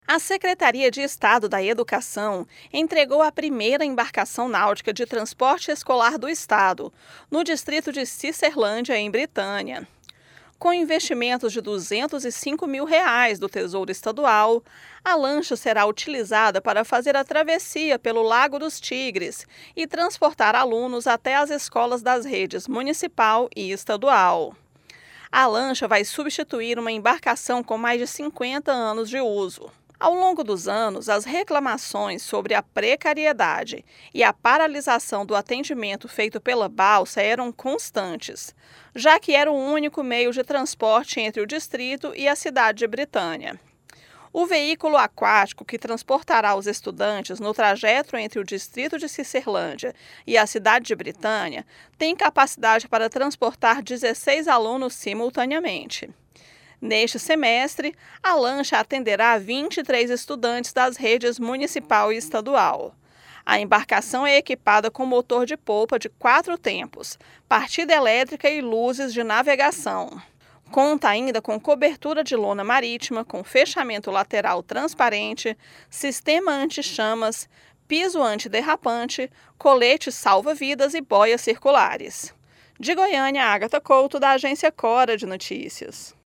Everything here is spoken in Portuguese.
A Secretaria de Estado da Educação entregou a primeira embarcação náutica de transporte escolar do estado, no distrito de Cicerlândia, em Britânia. Com investimentos de R$ 205 mil do Tesouro Estadual, a lancha será utilizada para fazer a travessia pelo Lago dos Tigres e transportar alunos até as escolas das redes municipal e estadual. A lancha vai substituir uma embarcação com mais de 50 anos de uso. Ao longo dos anos, as reclamações sobre a precariedade e a paralisação do atendimento feito pela balsa eram constantes, já que era o único meio de transporte entre o distrito e a cidade de Britânia. O veículo aquático que transportará os estudantes no trajeto entre o distrito de Cicerlândia e a cidade de Britânia tem capacidade para transportar 16 alunos simultaneamente. Neste semestre, a lancha atenderá 23 estudantes das redes municipal e estadual. A embarcação é equipada com motor de polpa de 4 tempos, partida elétrica e luzes de navegação. Conta ainda com cobertura de lona marítima, com fechamento lateral transparente, sistema anti-chamas, piso antiderrapante, colete salva-vidas e boias circulares. De Goiânia, Agatha Couto, da agência Cora de Notícias.